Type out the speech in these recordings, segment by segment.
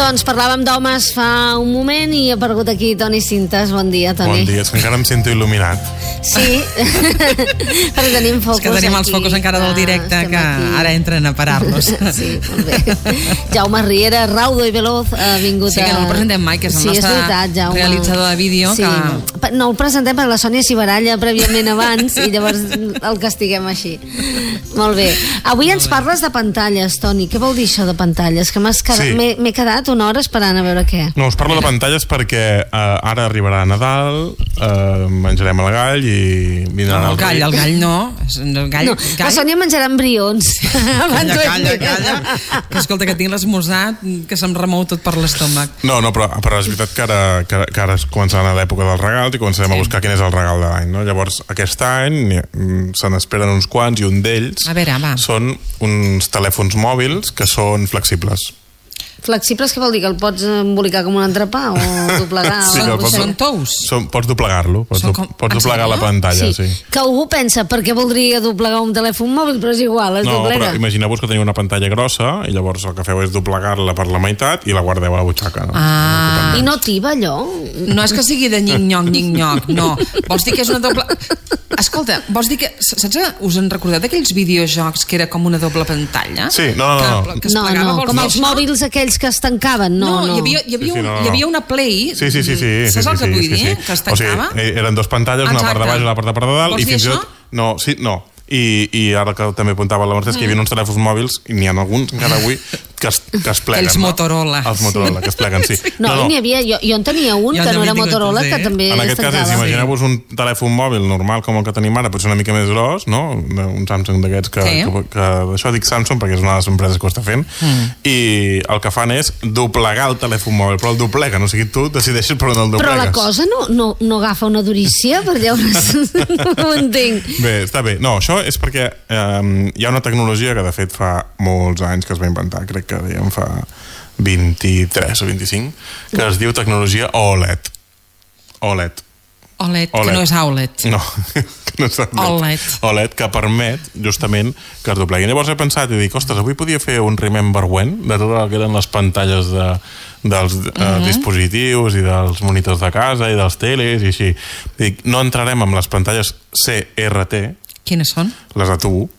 Doncs parlàvem d'homes fa un moment i ha aparegut aquí Toni Cintas. Bon dia, Toni. Bon dia, és que encara em sento il·luminat. Sí, però tenim focus. És que tenim els focus encara del directe que ara entren a parar-los. Sí, molt bé. Jaume Riera, raudo i veloz, ha vingut Sí, que no el presentem mai, que és el nostre realitzador de vídeo. Sí. Que... No el presentem perquè la Sònia s'hi baralla prèviament abans i llavors el castiguem així. Molt bé. Avui ens parles de pantalles, Toni. Què vol dir això de pantalles? Que m'he quedat una hora esperant a veure què. No, us parlo de pantalles perquè ara arribarà Nadal, menjarem el gall i vindran el gall no. La Sònia menjarà embrions. Calla. Que escolta, que tinc l'esmorzat que se'm remou tot per l'estómac. No, però és veritat que ara començarà l'època dels regals i començarem a buscar quin és el regal de l'any, no? Llavors, aquest any se n'esperen uns quants i un d'ells són uns telèfons mòbils que són flexibles. Flexibles, què vol dir? Que el pots embolicar com un entrepà o doblegar? Sí, són tous? Pots doblegar-lo, pots doblegar la pantalla, sí. Que algú pensa, per què voldria doblegar un telèfon mòbil? Però és igual, es doblega. No, però imagineu-vos que teniu una pantalla grossa i llavors el que feu és doblegar-la per la meitat i la guardeu a la butxaca. No? I no tiba allò? No és que sigui de nyinyoc, no. Vols dir que és una doble... Escolta, vols dir que... Saps? Us en recordeu d'aquells videojocs que era com una doble pantalla? Sí, no. No, com els mòbils aquells que es tancaven, no. Hi havia una Play. Sí. Saps el que vull dir? Que es tancava? O sigui, eren dos pantalles, una part de baix i la part de dalt. Vols dir això? No. I ara que també apuntava la Mercè, que hi havia uns telèfons mòbils, i n'hi ha alguns encara avui que es pleguen. Els Motorola. Els Motorola, que es pleguen, sí. No, n'hi havia, jo en tenia un que no era Motorola, que també es tancava. En aquest cas, imagineu-vos un telèfon mòbil normal com el que tenim ara, potser una mica més gros, no? Un Samsung d'aquests que això dic Samsung perquè és una de les empreses que ho està fent, i el que fan és doblegar el telèfon mòbil, però el dobleguen, o sigui, tu decideixes per on el doblegues. Però la cosa no agafa una durícia, per llavors no ho entenc. Bé, està bé. No, això és perquè hi ha una tecnologia que de fet fa molts anys que es va inventar, crec que dèiem fa 23 o 25, que es diu tecnologia OLED. OLED, que no és AOLED. No, que no és AOLED. OLED, que permet justament que es dobleguin. Llavors he pensat i dic, ostres, avui podia fer un Remember When de tot el que eren les pantalles dels dispositius i dels monitors de casa i dels teles i així. Dic, no entrarem amb les pantalles CRT. Quines són? Les de tubo.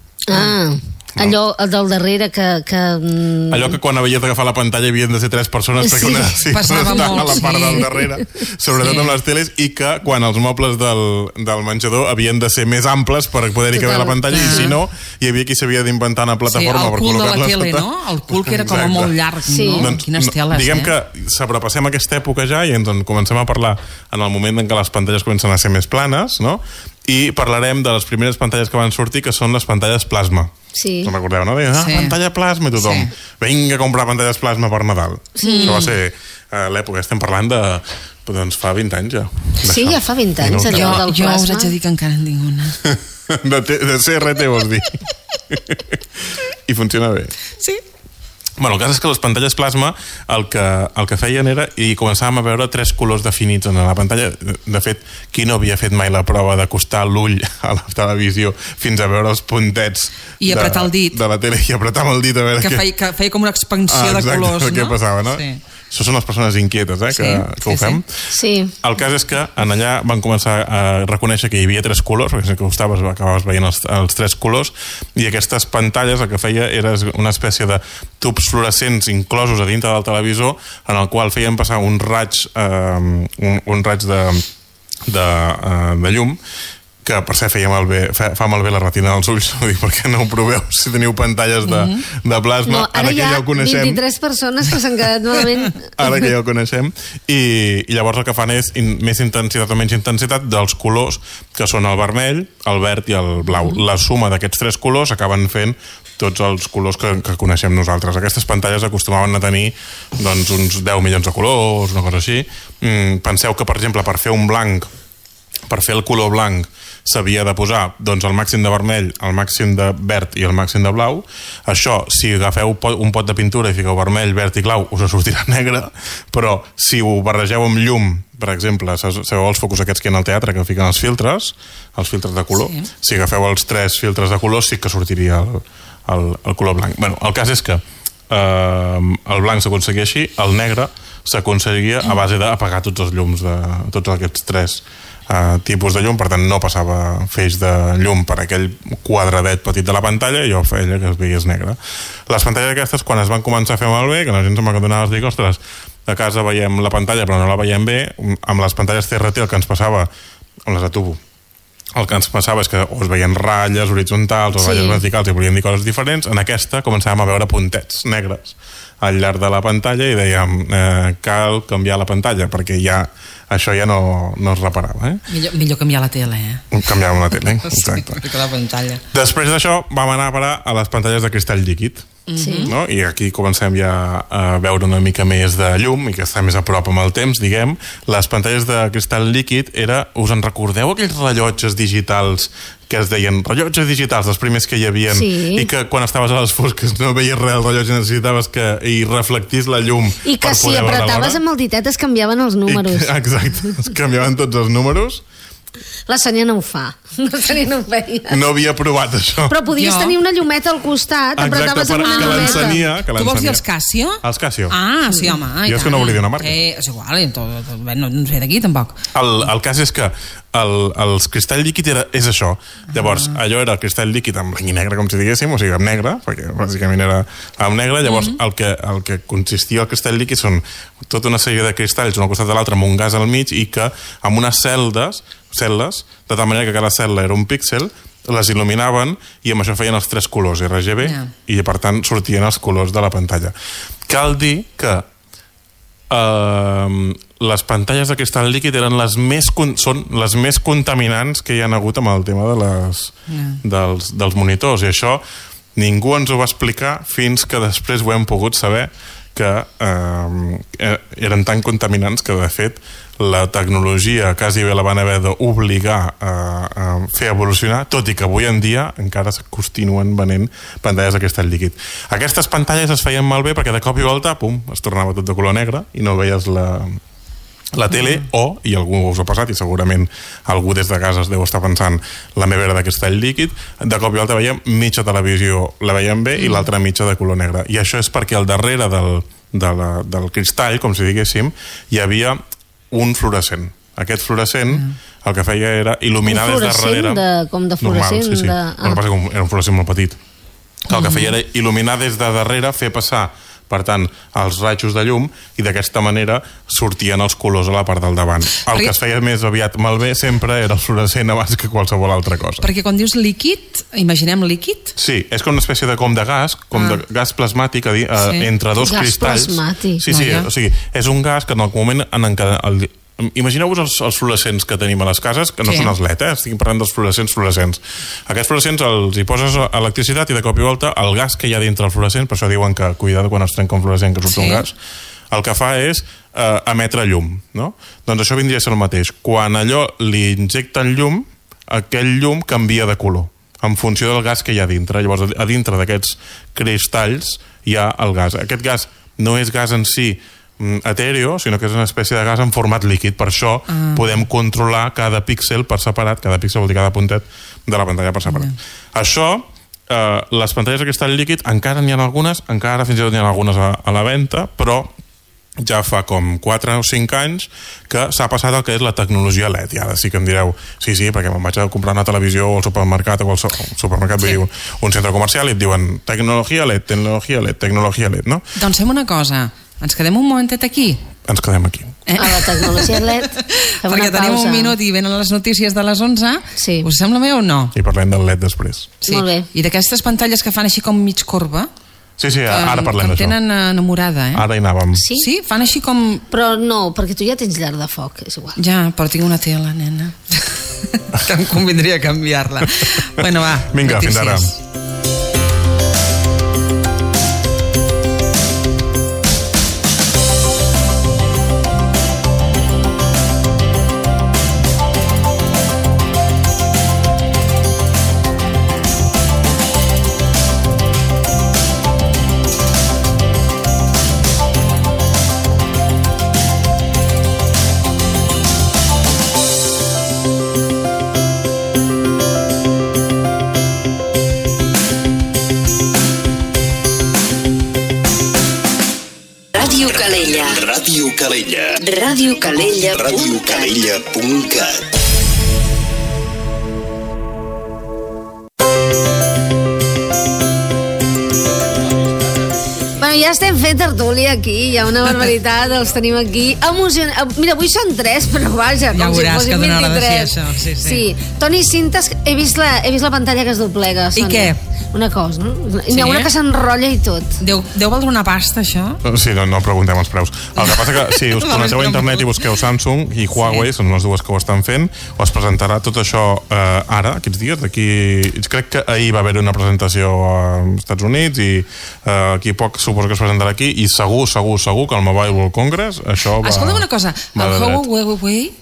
Allò del darrere que... Allò que quan havies d'agafar la pantalla havien de ser 3 persones perquè una passava molt, a la part del darrere, sobretot amb les teles, i que quan els mobles del menjador havien de ser més amples per poder-hi caber la pantalla, i si no, hi havia qui s'havia d'inventar una plataforma per col·locar-les. Sí, el cul de la tele, no? El cul que era com molt llarg, no? Quines teles, diguem que sobrepassem aquesta època ja i ens en comencem a parlar en el moment en què les pantalles comencen a ser més planes, no? I parlarem de les primeres pantalles que van sortir, que són les pantalles plasma. Sí. Se'n recordeu, no? Pantalla plasma i tothom. Vinga a comprar pantalles plasma per Nadal. Això va ser l'època. Estem parlant de... Doncs fa 20 anys ja. Sí, ja fa 20 anys, allò del plasma. Jo us haig de dir que encara en tinc una. De CRT, vols dir? I funciona bé. Sí. Bueno, el cas és que les pantalles plasma el que feien era, i començàvem a veure 3 colors definits en la pantalla. De fet, qui no havia fet mai la prova d'acostar l'ull a la televisió fins a veure els puntets i apretar el dit de la tele i apretar amb el dit a veure que feia com una expansió de colors, no? Què passava, no? Sí. Això són les persones inquietes, que ho fem. Sí. El cas és que en allà van començar a reconèixer que hi havia 3 colors, perquè si acabaves veient els 3 colors, i aquestes pantalles el que feia era una espècie de tubs fluorescents inclosos a dintre del televisor, en el qual feien passar un raig de llum, que per ser fa malbé la retina dels ulls. Vull dir, per què no ho proveu si teniu pantalles de plasma? No, ara hi ha 23 persones que s'han quedat malament. Ara que ja ho coneixem. I llavors el que fan és més intensitat o menys intensitat dels colors, que són el vermell, el verd i el blau. La suma d'aquests 3 colors acaben fent tots els colors que coneixem nosaltres. Aquestes pantalles acostumaven a tenir doncs, uns 10 milions de colors, una cosa així. Penseu que, per exemple, per fer un blanc, per fer el color blanc, s'havia de posar doncs, el màxim de vermell, el màxim de verd i el màxim de blau. Això, si agafeu un pot de pintura i fiqueu vermell, verd i blau, us sortirà negre, però si ho barregeu amb llum, per exemple, sabeu els focus aquests que hi ha al teatre que fiquen els filtres de color, si agafeu els 3 filtres de color sí que sortiria el color blanc. Bueno, el cas és que el blanc s'aconseguia així, el negre s'aconseguia a base d'apagar tots els llums de tots aquests 3 tipus de llum, per tant no passava feix de llum per aquell quadradet petit de la pantalla i jo feia que es veiés negre. Les pantalles aquestes, quan es van començar a fer malbé, que la gent se'm va donar les dic, ostres, a casa veiem la pantalla però no la veiem bé, amb les pantalles CRT el que ens passava, amb les de tubo, el que ens passava és que o es veien ratlles horitzontals o ratlles verticals i volíem dir coses diferents. En aquesta començàvem a veure puntets negres al llarg de la pantalla i dèiem cal canviar la pantalla perquè ja això ja no es reparava. Millor canviar la tele, Canviàvem la tele, exacte. Sí, la pantalla. Després d'això vam anar a parar a les pantalles de cristall líquid. No? I aquí comencem ja a veure una mica més de llum i que està més a prop amb el temps, diguem. Les pantalles de cristall líquid us en recordeu aquells rellotges digitals que es deien rellotges digitals, els primers que hi havia, i que quan estaves a les fosques no veies res al rellotge, necessitaves que hi reflectís la llum i que si apretaves amb el ditet es canviaven els números. Exacte, es canviaven tots els números. La Sònia no ho fa. La Sònia no ho feia. No havia provat això. Però podies tenir una llumeta al costat, apretaves amb una llumeta. Tu vols dir els Casio? Els Casio. Ah, sí, home. Jo és que no volia dir una marca. És igual, no sé d'aquí tampoc. El cas és que els cristall líquid és això. Llavors, allò era el cristall líquid amb blanc i negre, com si diguéssim, o sigui, amb negre, perquè bàsicament era amb negre. Llavors, el que consistia el cristall líquid són tota una sèrie de cristalls un al costat de l'altre amb un gas al mig i que amb unes cel·les, de tal manera que cada cel·la era un píxel, les il·luminaven i amb això feien els 3 colors RGB i per tant sortien els colors de la pantalla. Cal dir que les pantalles de cristall líquid són les més contaminants que hi ha hagut amb el tema dels monitors, i això ningú ens ho va explicar fins que després ho hem pogut saber que eren tan contaminants que de fet la tecnologia quasi bé la van haver d'obligar a fer evolucionar, tot i que avui en dia encara es continuen venent pantalles de cristall líquid. Aquestes pantalles es feien malbé perquè de cop i volta, pum, es tornava tot de color negre i no veies la tele, i algú us ha passat i segurament algú des de casa es deu estar pensant la meva era de cristall líquid, de cop i volta veiem mitja televisió la veiem bé i l'altra mitja de color negre, i això és perquè al darrere del cristall, com si diguéssim, hi havia un fluorescent. Aquest fluorescent el que feia era il·luminar des de darrere. Com de fluorescent? Normal, sí. El que passa que era un fluorescent molt petit. El que feia era il·luminar des de darrere, fer passar per tant, els rajos de llum, i d'aquesta manera sortien els colors a la part del davant. El que es feia més aviat malbé sempre era el fluorescent abans que qualsevol altra cosa. Perquè quan dius líquid, imaginem líquid? Sí, és com una espècie de gas, de gas plasmàtic entre dos cristalls. Gas plasmàtic. Sí, o sigui, és un gas que en el moment en què imagineu-vos els fluorescents que tenim a les cases, que no són els LED, estic parlant dels fluorescents. Aquests fluorescents els hi poses electricitat i de cop i volta el gas que hi ha dintre el fluorescent, per això diuen que cuidado quan es trenca un fluorescent que surt un gas, el que fa és emetre llum, no? Doncs això vindria a ser el mateix. Quan allò li injecten llum, aquell llum canvia de color en funció del gas que hi ha dintre. Llavors, a dintre d'aquests cristalls hi ha el gas. Aquest gas no és gas en si etèreo, sinó que és una espècie de gas en format líquid. Per això podem controlar cada píxel per separat, cada píxel vol dir cada puntet de la pantalla per separat. Això, les pantalles de cristall líquid encara n'hi ha algunes, encara fins i tot n'hi ha algunes a la venda, però ja fa com 4 o 5 anys que s'ha passat el que és la tecnologia LED. I ara sí que em direu, sí, perquè me'n vaig a comprar una televisió al supermercat, o al supermercat vull dir un centre comercial, i et diuen tecnologia LED, tecnologia LED, no? Doncs fem una cosa, ens quedem un momentet aquí? Ens quedem aquí. A la tecnologia LED. Perquè tenim un minut i venen les notícies de les 11. Sí. Us sembla bé o no? I parlem del LED després. Sí. Molt bé. I d'aquestes pantalles que fan així com mig corba. Sí, ara parlem d'això. Que tenen enamorada, Ara hi anàvem. Sí? Fan així com... Però no, perquè tu ja tens llar de foc, és igual. Ja, però tinc una tela, nena. Que em convindria canviar-la. Bueno, va. Vinga, fins ara. Calella. Ràdio Calella. radiocalella.cat. Bueno, ja estem fent tertúlia aquí, hi ha una barbaritat, els tenim aquí emocionats. Mira, avui són 3, però vaja, com si fossin 23. Ja veuràs que donarà de ser això, sí. Toni Cintas, he vist la pantalla que es doblega, Sònia. I què? Una cosa, no? N'hi ha una que s'enrotlla i tot. Deu valdre una pasta, això? Sí, no preguntem els preus. El que passa que si us connecteu a internet i busqueu Samsung i Huawei, són les dues que ho estan fent, us presentarà tot això ara, aquests dies, d'aquí... Crec que ahir va haver una presentació als Estats Units i aquí poc suposo que es presentarà aquí i segur que el Mobile World Congress això va... Escolta'm una cosa, el Huawei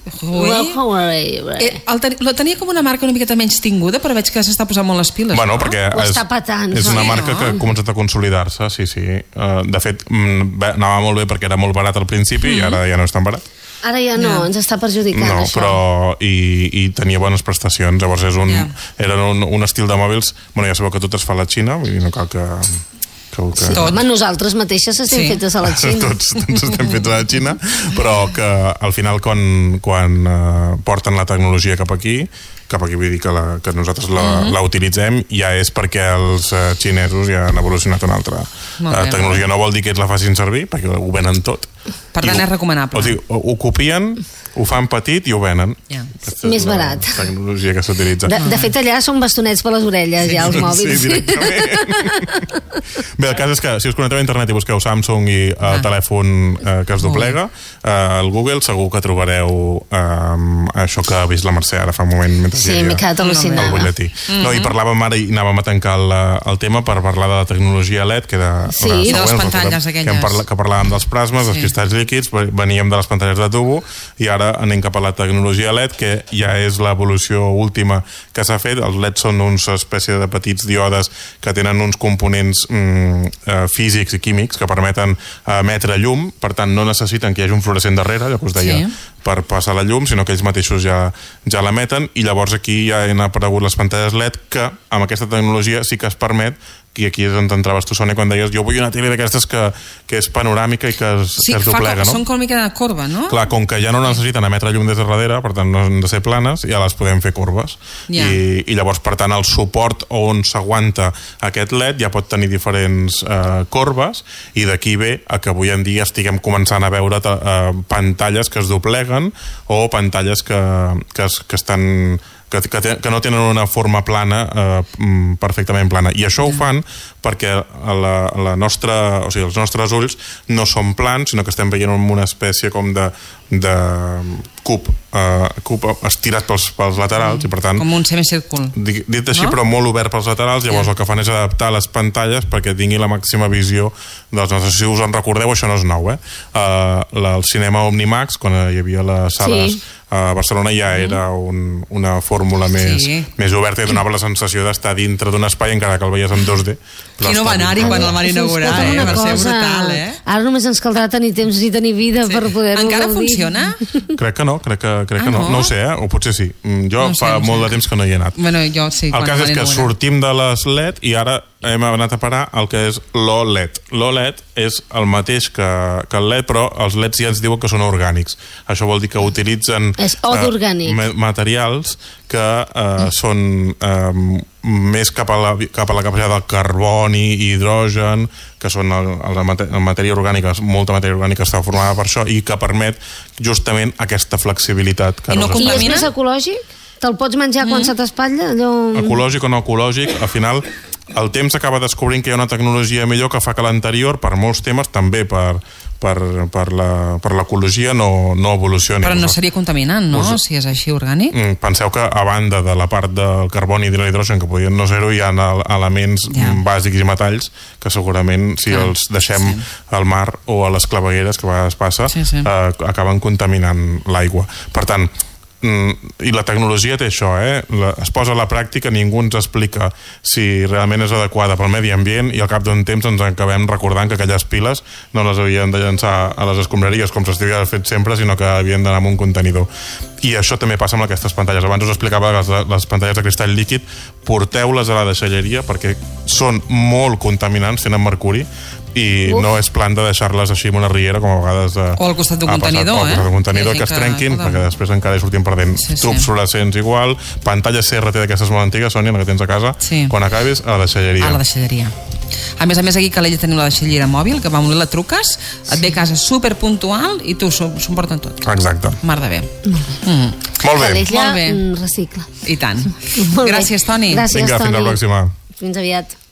la tenia com una marca una miqueta menys tinguda, però veig que s'està posant molt les piles. Bueno, perquè és una marca que ha començat a consolidar-se, sí. De fet, anava molt bé perquè era molt barat al principi i ara ja no és tan barat. Ara ja no, ens està perjudicant això. No, però i tenia bones prestacions, llavors eren un estil de mòbils, bueno, ja sabeu que tot es fa a la Xina, vull dir, no cal que... Sí, home, nosaltres mateixes estem fetes a la Xina. Tots estem fets a la Xina, però que al final quan porten la tecnologia cap aquí vull dir que nosaltres la utilitzem, ja és perquè els xinesos ja han evolucionat una altra tecnologia. No vol dir que ells la facin servir, perquè ho venen tot. Per tant, és recomanable. O sigui, ho copien, ho fan petit i ho venen. Més barat. La tecnologia que s'utilitza. De fet, allà són bastonets per les orelles, ja, els mòbils. Sí, directament. Bé, el cas és que si us connecteu a internet i busqueu Samsung i el telèfon que es doblega, al Google segur que trobareu això que ha vist la Mercè ara fa un moment. Sí, m'he quedat al·lucinada. El butlletí. No, i parlàvem ara i anàvem a tancar el tema per parlar de la tecnologia LED, que de les pantalles aquelles. Que parlàvem dels plasmes, dels cristalls líquids, veníem de les pantalles de tubo i ara anem cap a la tecnologia LED, que ja és l'evolució última que s'ha fet. Els LED són una espècie de petits díodes que tenen uns components físics i químics que permeten emetre llum, per tant no necessiten que hi hagi un fluorescent darrere, ja us deia, per passar la llum, sinó que ells mateixos ja l'emeten, i llavors aquí ja han aparegut les pantalles LED que amb aquesta tecnologia sí que es permet, i aquí és on t'entraves tu, Sònia, quan deies jo vull una tele d'aquestes que és panoràmica i que es doblega, no? Són com una mica de corba, no? Clar, com que ja no necessiten emetre llum des de darrere, per tant no han de ser planes, ja les podem fer corbes. I llavors, per tant, el suport on s'aguanta aquest LED ja pot tenir diferents corbes, i d'aquí ve a que avui en dia estiguem començant a veure pantalles que es dobleguen o pantalles que estan... que no tenen una forma plana, perfectament plana. I això ho fan perquè els nostres ulls no són plans, sinó que estem veient una espècie com de cub estirat pels laterals, i per tant... Com un semicírcul. Dit així, però molt obert pels laterals, llavors el que fan és adaptar les pantalles perquè tingui la màxima visió dels nostres... Si us en recordeu, això no és nou, el cinema Omnimax, quan hi havia les sales a Barcelona, ja era una fórmula més oberta i donava la sensació d'estar dintre d'un espai encara que el veies en 2D. Qui no va anar-hi quan el van inaugurar, va ser brutal, Ara només ens caldrà tenir temps i tenir vida per poder-ho gaudir. Encara funciona? Crec que no, crec que no. No ho sé, o potser sí. Jo fa molt de temps que no hi he anat. Bueno, jo sí. El cas és que sortim de les LED i ara hem anat a parar el que és l'OLED. L'OLED és el mateix que el LED, però els LEDs ja ens diuen que són orgànics. Això vol dir que utilitzen materials que són més cap a la capacitat del carboni i hidrogen, que són la matèria orgànica, molta matèria orgànica està formada per això, i que permet justament aquesta flexibilitat. I és més ecològic? Te'l pots menjar quan se t'espatlla? Ecològic o no ecològic, al final el temps acaba descobrint que hi ha una tecnologia millor que fa que l'anterior, per molts temes, també per l'ecologia no evolucioni. Però no seria contaminant, no? Si és així orgànic? Penseu que a banda de la part del carboni i de l'hidrogen, que podien no ser-ho, hi ha elements bàsics i metalls que segurament, si els deixem al mar o a les clavegueres, que a vegades passa, acaben contaminant l'aigua. Per tant, i la tecnologia té això, es posa a la pràctica, ningú ens explica si realment és adequada pel medi ambient, i al cap d'un temps ens acabem recordant que aquelles piles no les havien de llançar a les escombraries com s'havia fet sempre, sinó que havien d'anar amb un contenidor. I això també passa amb aquestes pantalles. Abans us explicava que les pantalles de cristall líquid, porteu-les a la deixalleria perquè són molt contaminants, tenen mercuri, i no és plan de deixar-les així en una riera, com a vegades o al costat d'un contenidor, o al costat d'un contenidor, que es trenquin, perquè després encara hi sortim perdent tubs fluorescents igual, pantalles CRT d'aquestes molt antigues, Sònia, que tens a casa, quan acabis, a la deixalleria. A la deixalleria. A més, aquí a Calella tenim la deixallera mòbil, que va molt bé, la truques, et ve a casa superpuntual i tu s'ho emporten tot. Exacte. Mar de bé. Molt bé. Calella recicla. I tant. Gràcies, Toni. Gràcies, Vinga, Toni. fins la pròxima. Fins aviat.